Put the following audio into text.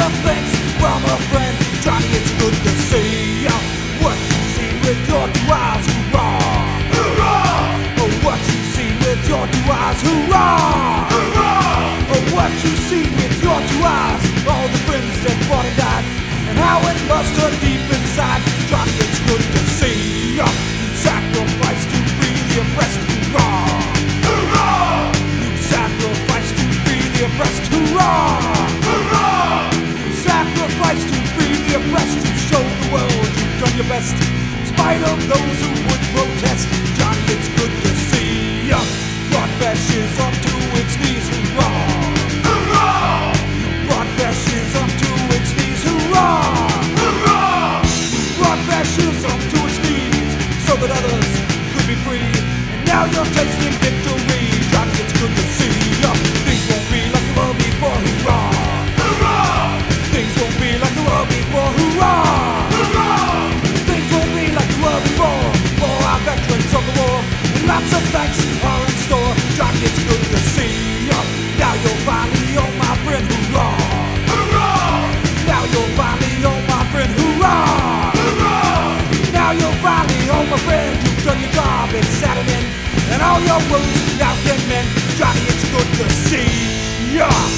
of thanks from a friend. Johnny, it's good to see ya. What you see with your two eyes, hoorah! Hoorah! Oh, what you see with your two eyes, hoorah! Hoorah! Oh, what you see with your two eyes, all the friends that fought and died, and how it must hurt deep inside. Johnny, it's good to see ya. You sacrifice to free the oppressed, hoorah! Hoorah! You sacrifice to free the oppressed, hoorah! Hoorah! You sacrifice to free the oppressed, to show the world you've done your best, in spite of those who would protest. Johnny, it's good to see ya. Brought fascism to its knees, hoorah! Hoorah! You brought fascism to its knees, hoorah! Hoorah! You brought fascism to its knees so that others could be free, and now you're tasting victory. Johnny, it's good to see ya. Things won't be like they were before, hoorah! Hoorah! Things won't be like they were before, hoorah! Hoorah! Things won't be like they were before, for our veterans of the war, and lots of thanks are in store. Johnny, it's good to see ya. Now you're finally home, my friend, hoorah! Hoorah! Now you're finally home, my friend, hoorah! Hoorah! Now you're finally home, my friend. You've done your job and sat it in, and all your wounds now can mend. Johnny, it's good to see ya.